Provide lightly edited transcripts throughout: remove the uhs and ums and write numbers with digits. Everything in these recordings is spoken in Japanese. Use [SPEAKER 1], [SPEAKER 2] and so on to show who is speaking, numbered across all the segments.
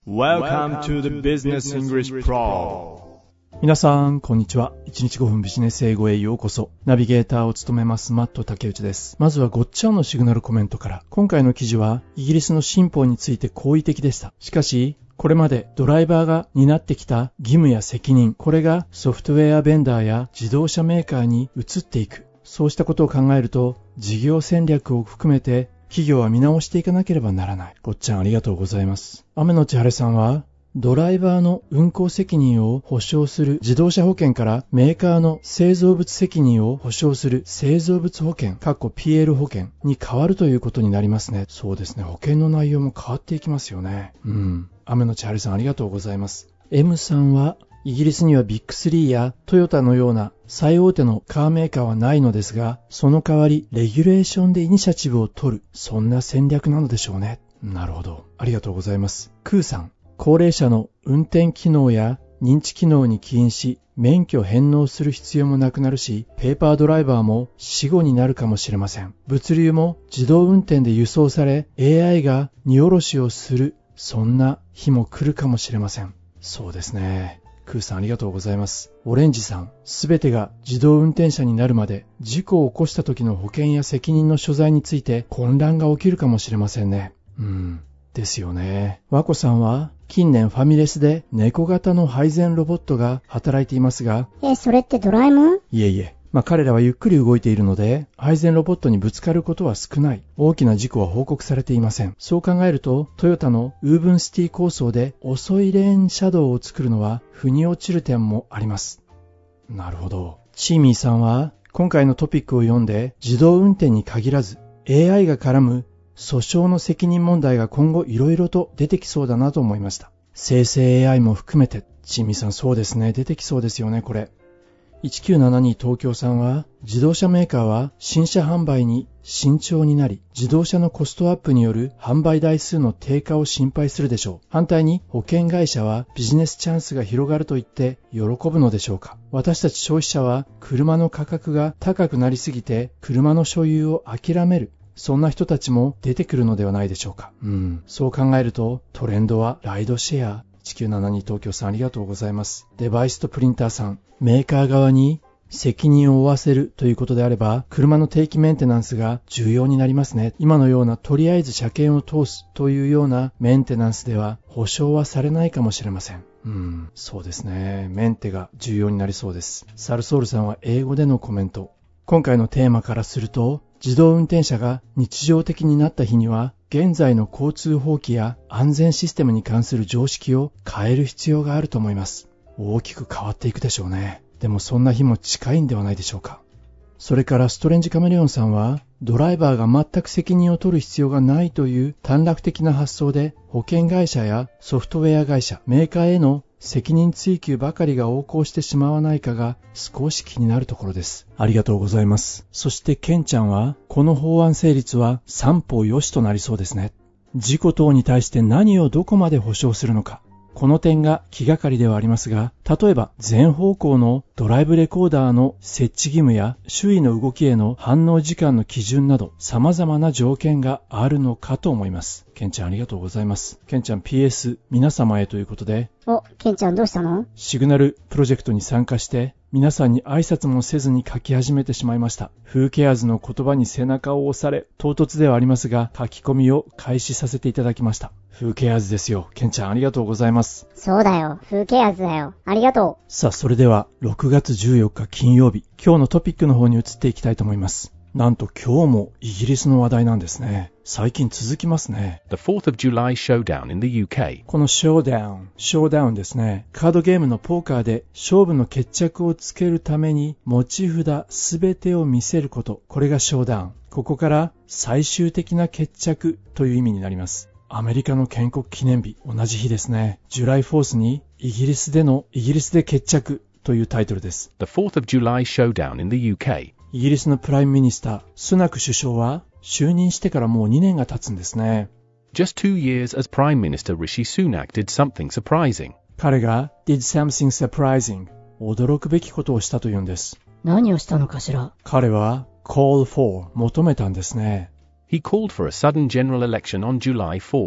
[SPEAKER 1] Welcome to the Business English Pro。
[SPEAKER 2] 皆さんこんにちは。1日5分ビジネス英語へようこそ。ナビゲーターを務めますマット竹内です。まずはごっちゃんのシグナルコメントから。今回の記事はイギリスの新法について好意的でした。しかしこれまでドライバーが担ってきた義務や責任、これがソフトウェアベンダーや自動車メーカーに移っていく。そうしたことを考えると事業戦略を含めて企業は見直していかなければならない。ごっちゃんありがとうございます。雨のちはれさんはドライバーの運行責任を保証する自動車保険からメーカーの製造物責任を保証する製造物保険（PL 保険）に変わるということになりますね。そうですね。保険の内容も変わっていきますよね。雨のちはれさんありがとうございます。M さんはイギリスにはビッグ3やトヨタのような最大手のカーメーカーはないのですが、その代わりレギュレーションでイニシアチブを取る、そんな戦略なのでしょうね。なるほど。ありがとうございます。クーさん、高齢者の運転機能や認知機能に起因し、免許返納する必要もなくなるし、ペーパードライバーも死後になるかもしれません。物流も自動運転で輸送され、AI が荷下ろしをする、そんな日も来るかもしれません。そうですね。クーさんありがとうございます。オレンジさん、すべてが自動運転車になるまで事故を起こした時の保険や責任の所在について混乱が起きるかもしれませんね。ですよね。ワコさんは近年ファミレスで猫型の配膳ロボットが働いていますが、
[SPEAKER 3] それってドラえもん？
[SPEAKER 2] いえ。彼らはゆっくり動いているので、配膳ロボットにぶつかることは少ない。大きな事故は報告されていません。そう考えると、トヨタのウーブンシティ構想で遅いレーン車道を作るのは腑に落ちる点もあります。なるほど。チーミーさんは、今回のトピックを読んで、自動運転に限らず、AI が絡む訴訟の責任問題が今後いろいろと出てきそうだなと思いました。生成 AI も含めて、チーミーさんそうですね、出てきそうですよね、これ。1972東京さんは、自動車メーカーは新車販売に慎重になり、自動車のコストアップによる販売台数の低下を心配するでしょう。反対に保険会社はビジネスチャンスが広がると言って喜ぶのでしょうか。私たち消費者は車の価格が高くなりすぎて車の所有を諦める。そんな人たちも出てくるのではないでしょうか。そう考えるとトレンドはライドシェア。1972東京さんありがとうございます。デバイスとプリンターさん、メーカー側に責任を負わせるということであれば、車の定期メンテナンスが重要になりますね。今のようなとりあえず車検を通すというようなメンテナンスでは保証はされないかもしれません。そうですね。メンテが重要になりそうです。サルソールさんは英語でのコメント。今回のテーマからすると、自動運転車が日常的になった日には、現在の交通法規や安全システムに関する常識を変える必要があると思います。大きく変わっていくでしょうね。でもそんな日も近いんではないでしょうか。それからストレンジカメレオンさんは、ドライバーが全く責任を取る必要がないという短絡的な発想で、保険会社やソフトウェア会社、メーカーへの責任追及ばかりが横行してしまわないかが少し気になるところです。ありがとうございます。そしてケンちゃんは、この法案成立は三方よしとなりそうですね。事故等に対して何をどこまで保証するのか。この点が気がかりではありますが、例えば全方向のドライブレコーダーの設置義務や周囲の動きへの反応時間の基準など様々な条件があるのかと思います。ケンちゃんありがとうございます。ケンちゃん PS 皆様へということで、
[SPEAKER 3] ケンちゃんどうしたの？
[SPEAKER 2] シグナルプロジェクトに参加して皆さんに挨拶もせずに書き始めてしまいました。フーケアーズの言葉に背中を押され、唐突ではありますが書き込みを開始させていただきました。フーケアーズですよ。ケンちゃんありがとうございます。
[SPEAKER 3] そうだよ。フーケアーズだよ。ありがとう。
[SPEAKER 2] さあそれでは6月14日金曜日、今日のトピックの方に移っていきたいと思います。なんと今日もイギリスの話題なんですね。最近続きますね。
[SPEAKER 4] The 4th of July showdown in the UK。
[SPEAKER 2] このショーダウンですね。カードゲームのポーカーで勝負の決着をつけるために持ち札すべてを見せること。これがショーダウン。ここから最終的な決着という意味になります。アメリカの建国記念日、同じ日ですね。ジュライ4thにイギリスで決着というタイトルです。
[SPEAKER 4] The 4th of July showdown in the UK。
[SPEAKER 2] イギリスのプライムミニスター、スナク首相は就任してからもう2年が経つんですね。
[SPEAKER 4] Just 2 years as Prime Minister Rishi Sunak did something surprising。
[SPEAKER 2] 彼が did something surprising。驚くべきことをしたというんです。
[SPEAKER 3] 何をしたのかしら？
[SPEAKER 2] 彼は call for 求めたんですね。
[SPEAKER 4] He called for a sudden general election on July 4th。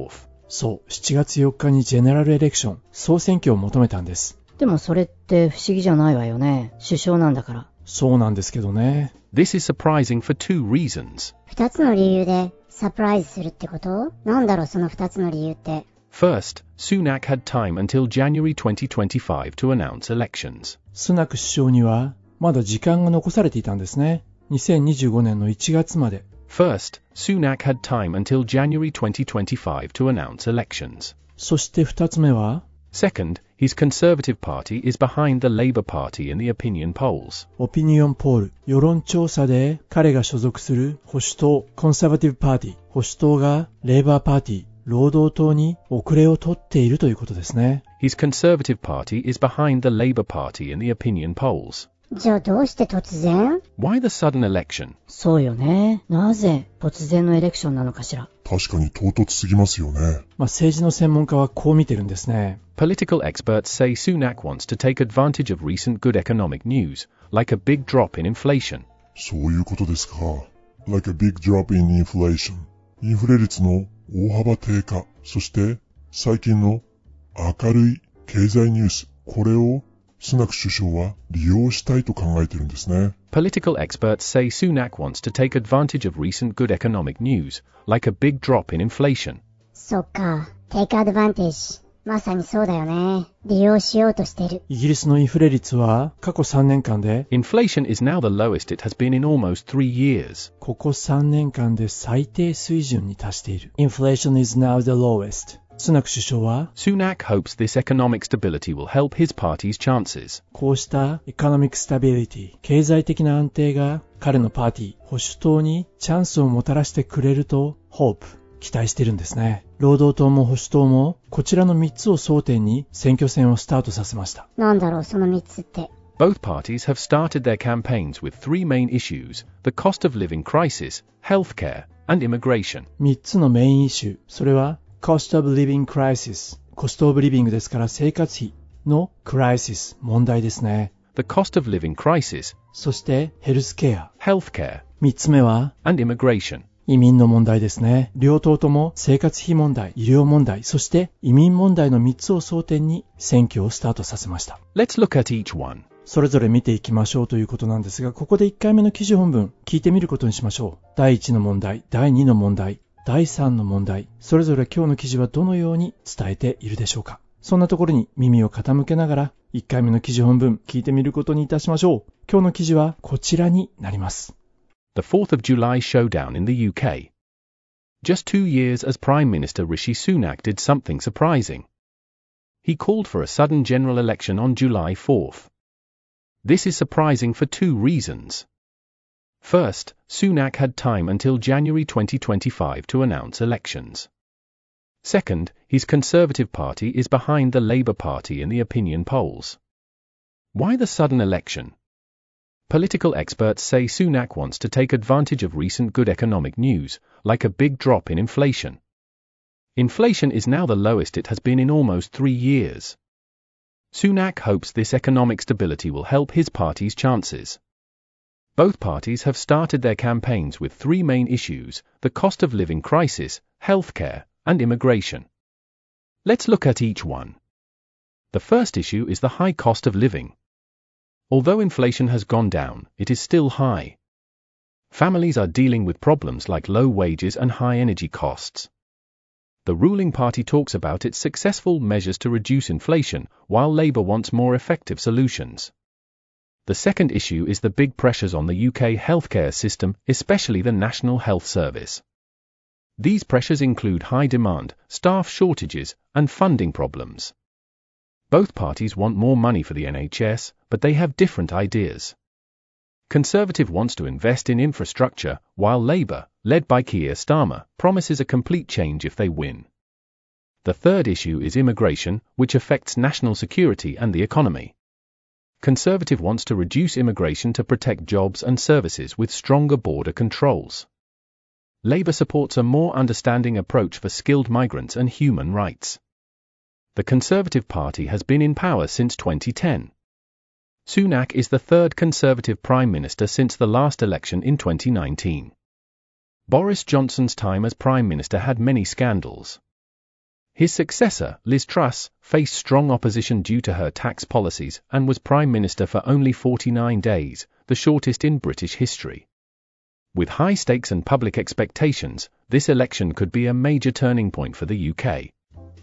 [SPEAKER 2] そう、7月4日にジェネラルエレクション、総選挙を求めたんです。
[SPEAKER 3] でもそれって不思議じゃないわよね。首相なんだから。
[SPEAKER 2] そうなんですけどね。
[SPEAKER 4] This is surprising for two reasons.
[SPEAKER 3] 二つの理由でサプライズするってこと？なんだろうその二つの理由って。
[SPEAKER 4] First, Sunak had time until January 2025 to announce elections.
[SPEAKER 2] スナク首相にはまだ時間が残されていたんですね。2025年の1月まで。
[SPEAKER 4] First, Sunak had time until January 2025 to announce elections.
[SPEAKER 2] そして2つ目は
[SPEAKER 4] Second, his Conservative Party is behind the Labour Party in the opinion polls.
[SPEAKER 2] オピニオンポール、世論調査で彼が所属する保守党、コンサバティブパーティー、保守党がレーバーパーティー、労働党に遅れを取っているということですね。
[SPEAKER 4] His Conservative Party is behind the Labour Party in the opinion polls.
[SPEAKER 3] じゃあどうして突然？
[SPEAKER 4] Why the sudden election?
[SPEAKER 3] そうよね。なぜ突然のエレクションなのかしら。
[SPEAKER 5] 確かに唐突すぎますよね。
[SPEAKER 2] 政治の専門家はこう見てるんですね。
[SPEAKER 4] Political experts say Sunak wants to take advantage of recent good economic news, like a big drop in inflation.
[SPEAKER 5] そういうことですか。Like a big drop in inflation. インフレ率の大幅低下、そして最近の明るい経済ニュース、これをスナク首相は利用したいと考えているんですね。
[SPEAKER 4] Political experts say Sunak wants to take advantage of recent good economic news, like a big drop in inflation.
[SPEAKER 3] そっか。take advantage。まさにそうだよね。利用しようとしてる。
[SPEAKER 2] イギリスのインフレ率は過去3年間で
[SPEAKER 4] Inflation is now the lowest it has been in almost 3 years.
[SPEAKER 2] ここ3年間で最低水準に達している。Inflation is now the lowest. スナク首相は
[SPEAKER 4] Sunak hopes this economic stability will help his party's chances.
[SPEAKER 2] こうしたエコノミックスタビリティ、経済的な安定が彼のパーティー、保守党にチャンスをもたらしてくれると Hope、期待してるんですね。労働党も保守党もこちらの3つを争点に選挙戦をスタートさせました。
[SPEAKER 3] なんだろうその3つって。
[SPEAKER 4] Both parties have started their campaigns with three main issues: the cost of living crisis, healthcare, and immigration.
[SPEAKER 2] 3つのメインイシュー、それはCost of Living Crisis、コストオブリビングですから生活費のクライシス、問題ですね。
[SPEAKER 4] The cost of living crisis,
[SPEAKER 2] そしてヘルスケア、
[SPEAKER 4] healthcare,
[SPEAKER 2] 3つ目は
[SPEAKER 4] and immigration.
[SPEAKER 2] 移民の問題ですね。両党とも生活費問題、医療問題、そして移民問題の3つを争点に選挙をスタートさせました。
[SPEAKER 4] Let's look at each one.
[SPEAKER 2] それぞれ見ていきましょうということなんですが、ここで1回目の記事本文聞いてみることにしましょう。第1の問題、第2の問題、第3の問題、それぞれ今日の記事はどのように伝えているでしょうか。そんなところに耳を傾けながら1回目の記事本文聞いてみることにいたしましょう。今日の記事はこちらになります。
[SPEAKER 4] The 4th of July showdown in the UK. Just 2 years as Prime Minister Rishi Sunak did something surprising. He called for a sudden general election on July 4th. This is surprising for two reasons. First, Sunak had time until January 2025 to announce elections. Second, his Conservative Party is behind the Labour Party in the opinion polls. Why the sudden election? Political experts say Sunak wants to take advantage of recent good economic news, like a big drop in inflation. Inflation is now the lowest it has been in almost 3 years. Sunak hopes this economic stability will help his party's chances. Both parties have started their campaigns with three main issues: the cost of living crisis, healthcare, and immigration. Let's look at each one. The first issue is the high cost of living. Although inflation has gone down, it is still high. Families are dealing with problems like low wages and high energy costs. The ruling party talks about its successful measures to reduce inflation, while Labour wants more effective solutions. The second issue is the big pressures on the UK healthcare system, especially the National Health Service. These pressures include high demand, staff shortages, and funding problems. Both parties want more money for the NHS, but they have different ideas. Conservative wants to invest in infrastructure, while Labour, led by Keir Starmer, promises a complete change if they win. The third issue is immigration, which affects national security and the economy. Conservative wants to reduce immigration to protect jobs and services with stronger border controls. Labour supports a more understanding approach for skilled migrants and human rights. The Conservative Party has been in power since 2010. Sunak is the third Conservative Prime Minister since the last election in 2019. Boris Johnson's time as Prime Minister had many scandals. His successor, Liz Truss, faced strong opposition due to her tax policies and was Prime Minister for only 49 days, the shortest in British history. With high stakes and public expectations, this election could be a major turning point for the UK.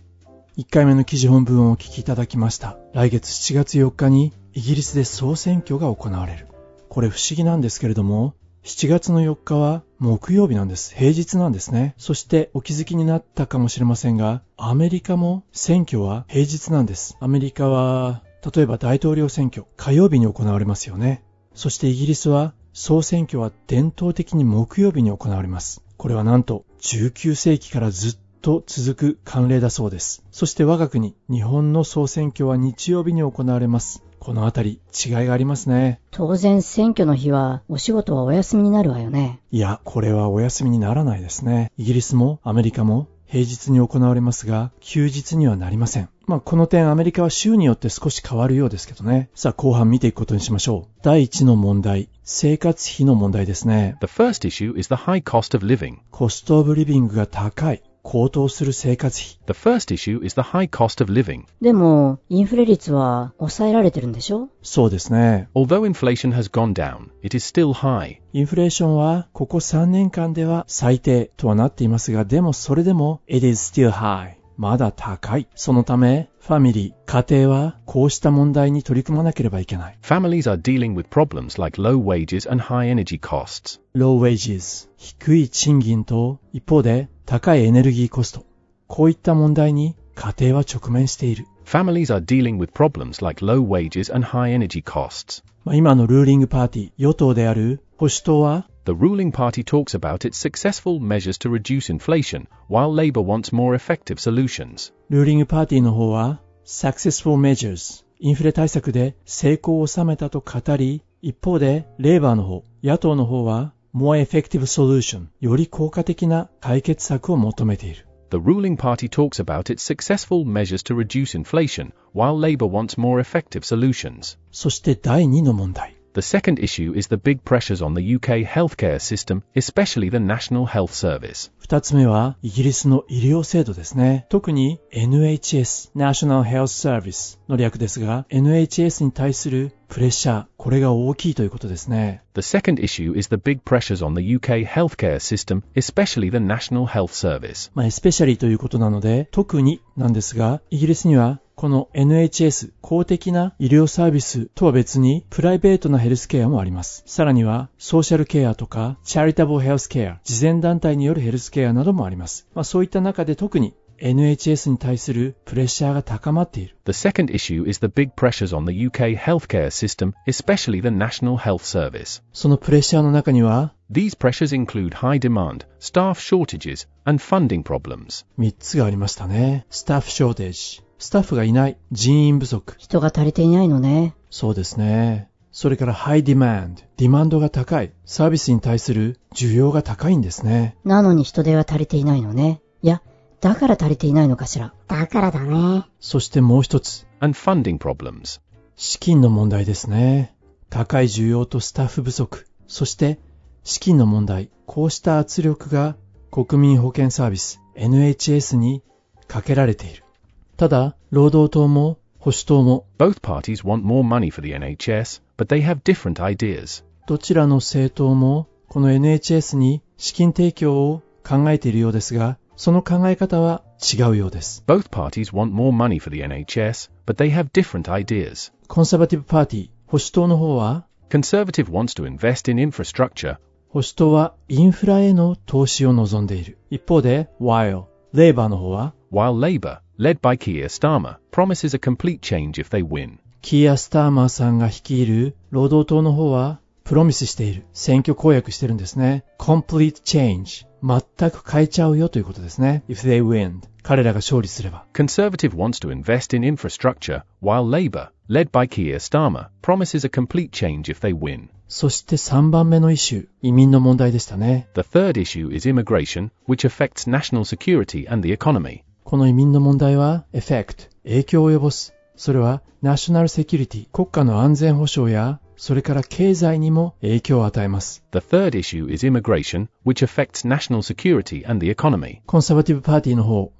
[SPEAKER 2] 1回目の記事本文をお聞きいただきました。来月7月4日にイギリスで総選挙が行われる。これ不思議なんですけれども、7月の4日は木曜日なんです。平日なんですね。そしてお気づきになったかもしれませんが、アメリカも選挙は平日なんです。アメリカは、例えば大統領選挙、火曜日に行われますよね。そしてイギリスは総選挙は伝統的に木曜日に行われます。これはなんと19世紀からずっと続く慣例だそうです。そして我が国、日本の総選挙は日曜日に行われます。このあたり違いがありますね。
[SPEAKER 6] 当然選挙の日はお仕事はお休みになるわよね。
[SPEAKER 2] いや、これはお休みにならないですね。イギリスもアメリカも平日に行われますが、休日にはなりません。この点アメリカは州によって少し変わるようですけどね。さあ後半見ていくことにしましょう。第1の問題、生活費の問題ですね。
[SPEAKER 4] The first issue is the high cost of living.
[SPEAKER 2] コストオブリビングが高い。高騰する生活費。
[SPEAKER 4] The first issue is the high cost of living.
[SPEAKER 6] でも、インフレ率は抑えられてるんでしょ？
[SPEAKER 2] そうですね。
[SPEAKER 4] Although inflation has gone down, it is still high.
[SPEAKER 2] インフレーションはここ3年間では最低とはなっていますが、でもそれでも It is still high。まだ高い。そのため、ファミリー、家庭はこうした問題に取り組まなければいけない。
[SPEAKER 4] Families are dealing with problems like low wages and high energy costs.
[SPEAKER 2] Low wages、低い賃金と一方で高いエネルギーコスト。こういった問題に家庭は直面している。
[SPEAKER 4] Families are dealing with problems like low wages and high energy costs.
[SPEAKER 2] 今のルーリングパーティー、与党である保守党は
[SPEAKER 4] The ruling party talks about its successful measures to reduce inflation, while Labour wants more effective solutions.
[SPEAKER 2] ルーリングパーティーの方は Successful measures、インフレ対策で成功を収めたと語り、一方でレーバーの方、野党の方はMore effective solution、より効果的な解決策を求めている。
[SPEAKER 4] The ruling party talks about its successful measures to reduce inflation, while Labour wants more effective solutions.
[SPEAKER 2] そして第2の問題。
[SPEAKER 4] The second issue is the big pressures on the UK healthcare system, especially the National Health Service.
[SPEAKER 2] 2つ目はイギリスの医療制度ですね。特に NHS、National Health Service の略ですが、NHS に対するプレッシャー、これが大きいということですね。
[SPEAKER 4] The second issue is the big pressures on the UK healthcare system, especially the National Health Service.
[SPEAKER 2] especially ということなので、特になんですが、イギリスにはこの NHS 公的な医療サービスとは別にプライベートなヘルスケアもあります。さらにはソーシャルケアとかチャリタブルヘルスケア、慈善団体によるヘルスケアなどもあります。そういった中で特に NHS に対するプレッシャーが高まっている。
[SPEAKER 4] The second issue is the big pressures on the UK healthcare system, especially the National Health Service.
[SPEAKER 2] そのプレッシャーの中には
[SPEAKER 4] These pressures include high demand, staff shortages, and funding problems.
[SPEAKER 2] 3つがありましたね。スタッフショーテージ。スタッフがいない。人員不足。
[SPEAKER 6] 人が足りていないのね。
[SPEAKER 2] そうですね。それからハイディマンド。ディマンドが高い。サービスに対する需要が高いんですね。
[SPEAKER 6] なのに人手は足りていないのね。いや、だから足りていないのかしら。
[SPEAKER 3] だからだね。
[SPEAKER 2] そしてもう一つ。
[SPEAKER 4] And funding problems.
[SPEAKER 2] 資金の問題ですね。高い需要とスタッフ不足。そして資金の問題。こうした圧力が国民保健サービス NHS にかけられている。ただ、労働党も保守党も
[SPEAKER 4] Both parties want more money for the NHS, but they have different ideas.
[SPEAKER 2] どちらの政党もこの NHS に資金提供を考えているようですが、その考え方は違うようです。
[SPEAKER 4] Both parties want more money for the NHS, but they have different ideas.
[SPEAKER 2] コンサバティブパーティー、保守党の方は
[SPEAKER 4] Conservative wants to invest in infrastructure.
[SPEAKER 2] 保守党はインフラへの投資を望んでいる。一方で、while、レーバーの方は
[SPEAKER 4] While Labour, led by Keir Starmer, promises a complete change if they win.
[SPEAKER 2] キーア・スターマーさんが率いる労働党の方はプロミスしている。選挙公約してるんですね。complete change。全く変えちゃうよということですね。if they win。彼らが勝利すれば。
[SPEAKER 4] Conservative wants to invest in infrastructure, while Labour, led by Keir Starmer, promises a complete change if they win.
[SPEAKER 2] そして3番目のイシュー、移民の問題でしたね。
[SPEAKER 4] The third issue is immigration, which affects national security and the economy.
[SPEAKER 2] この移民の問題は、effect、影響を及ぼす。それは、national security、国家の安全保障や、それから経済にも影響を与えます。
[SPEAKER 4] The third issue is immigration, which affects national security and the economy.
[SPEAKER 2] コンサバティブパーティーの方、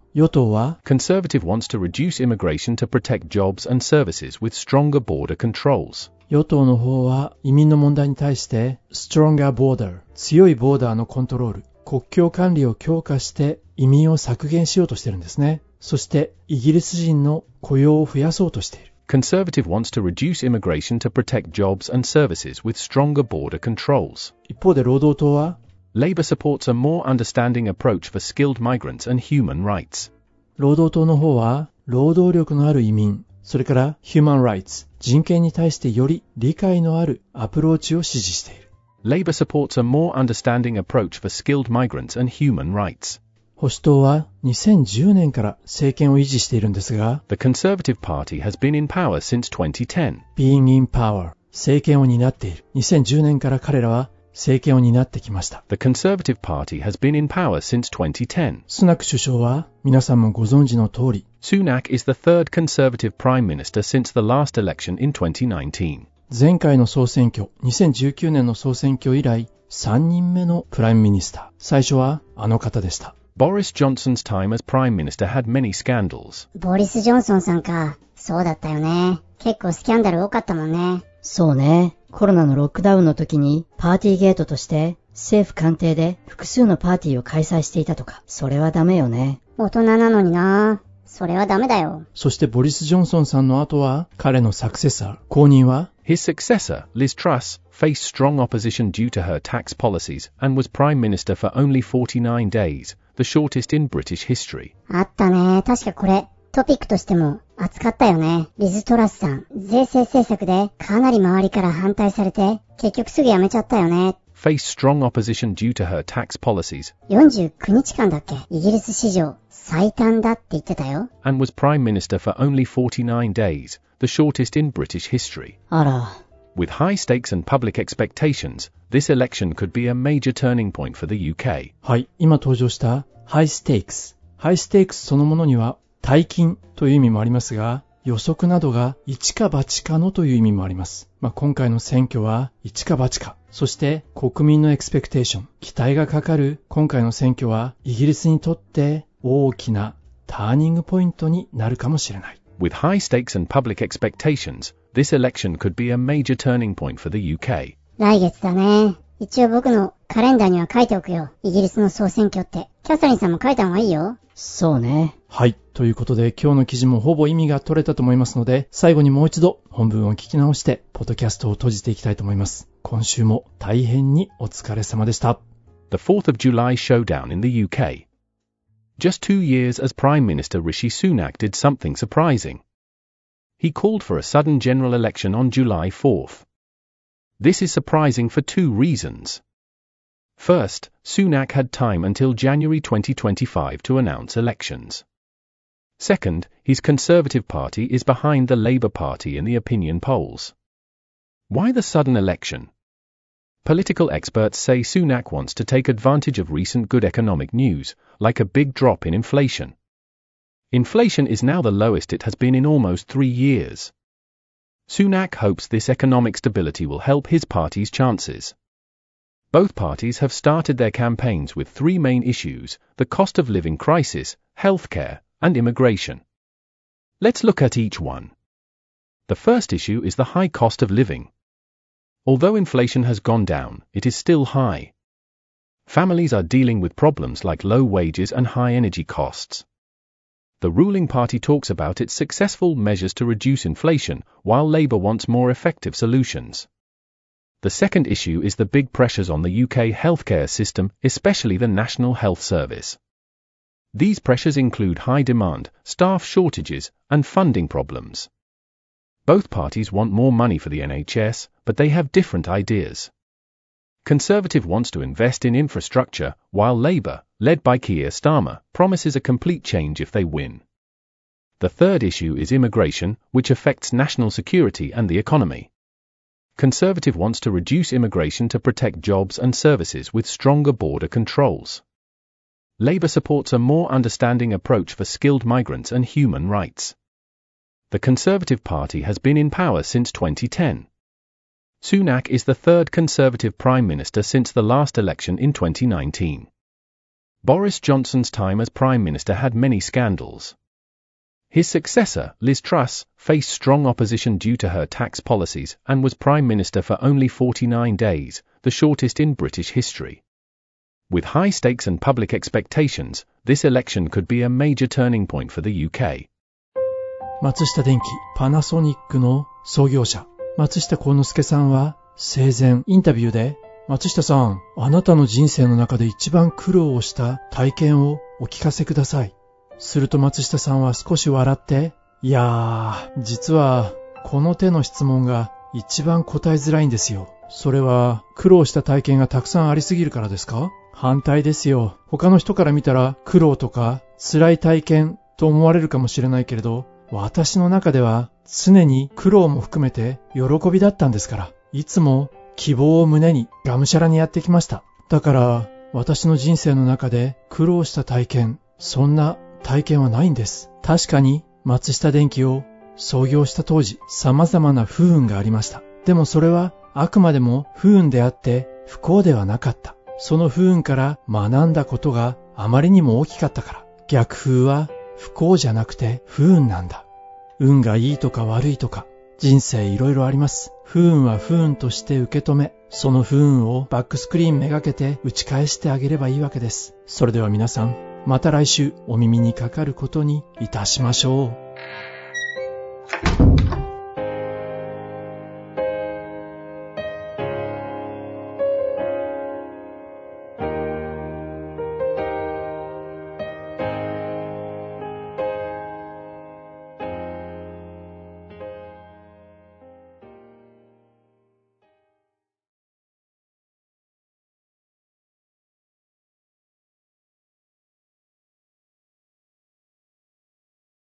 [SPEAKER 2] 与党は
[SPEAKER 4] Conservative wants to reduce immigration to protect jobs and services with stronger border controls.
[SPEAKER 2] 与党の方は移民の問題に対して stronger border 強いボーダーのコントロール、国境管理を強化して移民を削減しようとしてるんですね。そしてイギリス人の雇用を増やそうとしている。
[SPEAKER 4] Conservative wants to reduce immigration to protect jobs and services with stronger border controls.
[SPEAKER 2] 一方で労働党は
[SPEAKER 4] Labour supports a more understanding approach for skilled migrants and human rights.
[SPEAKER 2] 労働党の方は労働力のある移民、それからヒューマンライツ、人権に対してより理解のあるアプローチを支持している。
[SPEAKER 4] Labour supports a more understanding approach for skilled migrants and human rights.
[SPEAKER 2] 保守党は2010年から政権を維持しているんですが、
[SPEAKER 4] The Conservative Party has been in power since 2010.
[SPEAKER 2] being in power 政権を担っている。2010年から彼らは政権を担ってきました。
[SPEAKER 4] The Conservative Party has been in power since 2010.
[SPEAKER 2] スナク首相は皆さんもご存知の通り、
[SPEAKER 4] Sunak is the third Conservative Prime Minister since the last election in 2019.
[SPEAKER 2] 前回の総選挙、2019年の総選挙以来3人目のプライムミニスター。最初はあの方でした。
[SPEAKER 4] Boris Johnson's time as Prime Minister had many scandals.
[SPEAKER 3] ボリス・ジョンソンさんか。そうだったよね。結構スキャンダル多かったもんね。
[SPEAKER 6] そうね。コロナのロックダウンの時にパーティーゲートとして政府官邸で複数のパーティーを開催していたとか、それはダメよね。
[SPEAKER 3] 大人なのにな。それはダメだよ。
[SPEAKER 2] そしてボリス・ジョンソンさんの後は彼のサクセサー、後任は
[SPEAKER 4] His successor, Liz Truss, faced strong opposition due to her tax policies and was Prime Minister for only 49 days, the shortest in British history.
[SPEAKER 3] あったね。確かこれ、トピックとしても扱ったよね。リズ・トラスさん、税制政策でかなり周りから反対されて、結局すぐ辞めちゃったよね。
[SPEAKER 4] Faced strong opposition due to her tax policies
[SPEAKER 3] 49日間だっけ？イギリス史上最短だって言ってたよ。
[SPEAKER 4] and was Prime Minister for only 49 days, the shortest in British history.
[SPEAKER 6] あら、
[SPEAKER 4] With high stakes and public expectations, this election could be a major turning point for the UK.
[SPEAKER 2] はい、今登場したハイステークス。ハイステークスそのものには大金という意味もありますが、予測などが一か八かのという意味もあります。今回の選挙は一か八か。そして国民のエクスペクテーション、期待がかかる今回の選挙はイギリスにとって大きなターニングポイントになるかもしれない。
[SPEAKER 4] With high stakes and public expectations, this election could be a major turning point for the UK.
[SPEAKER 3] 来月だね。一応僕のカレンダーには書いておくよ。イギリスの総選挙って。キャサリンさんも書いた方がいいよ。
[SPEAKER 6] そうね。
[SPEAKER 2] はい。ということで今日の記事もほぼ意味が取れたと思いますので、最後にもう一度本文を聞き直して、ポッドキャストを閉じていきたいと思います。今週も大変にお疲れ様でした。
[SPEAKER 4] The 4th of July showdown in the UK. Just 2 years as Prime Minister Rishi Sunak did something surprising. He called for a sudden general election on July 4th. This is surprising for two reasons. First, Sunak had time until January 2025 to announce elections. Second, his Conservative Party is behind the Labour Party in the opinion polls. Why the sudden election? Political experts say Sunak wants to take advantage of recent good economic news, like a big drop in inflation. Inflation is now the lowest it has been in almost 3 years. Sunak hopes this economic stability will help his party's chances. Both parties have started their campaigns with three main issues: the cost of living crisis, healthcare, and immigration. Let's look at each one. The first issue is the high cost of living. Although inflation has gone down, it is still high. Families are dealing with problems like low wages and high energy costs. The ruling party talks about its successful measures to reduce inflation, while Labour wants more effective solutions. The second issue is the big pressures on the UK healthcare system, especially the National Health Service. These pressures include high demand, staff shortages, and funding problems. Both parties want more money for the NHS, but they have different ideas. Conservative wants to invest in infrastructure, while Labour, led by Keir Starmer, promises a complete change if they win. The third issue is immigration, which affects national security and the economy. Conservative wants to reduce immigration to protect jobs and services with stronger border controls. Labour supports a more understanding approach for skilled migrants and human rights. The Conservative Party has been in power since 2010. Sunak is the third Conservative Prime Minister since the last election in 2019. Boris Johnson's time as Prime Minister had many scandals. His successor, Liz Truss, faced strong opposition due to her tax policies and was Prime Minister for only 49 days, the shortest in British history. With high stakes and public expectations, this election could be a major turning point for the UK.
[SPEAKER 2] 松下電器、パナソニックの創業者、松下幸之助さんは生前インタビューで、松下さん、あなたの人生の中で一番苦労をした体験をお聞かせください。すると松下さんは少し笑って、いやー、実はこの手の質問が一番答えづらいんですよ。それは苦労した体験がたくさんありすぎるからですか？反対ですよ。他の人から見たら苦労とか辛い体験と思われるかもしれないけれど、私の中では常に苦労も含めて喜びだったんですから、いつも希望を胸にがむしゃらにやってきました。だから私の人生の中で苦労した体験、そんな体験はないんです。確かに松下電器を創業した当時、様々な不運がありました。でもそれはあくまでも不運であって不幸ではなかった。その不運から学んだことがあまりにも大きかったから。逆風は不幸じゃなくて不運なんだ。運がいいとか悪いとか、人生いろいろあります。不運は不運として受け止め、その不運をバックスクリーンめがけて打ち返してあげればいいわけです。それでは皆さん、また来週お耳にかかることにいたしましょう。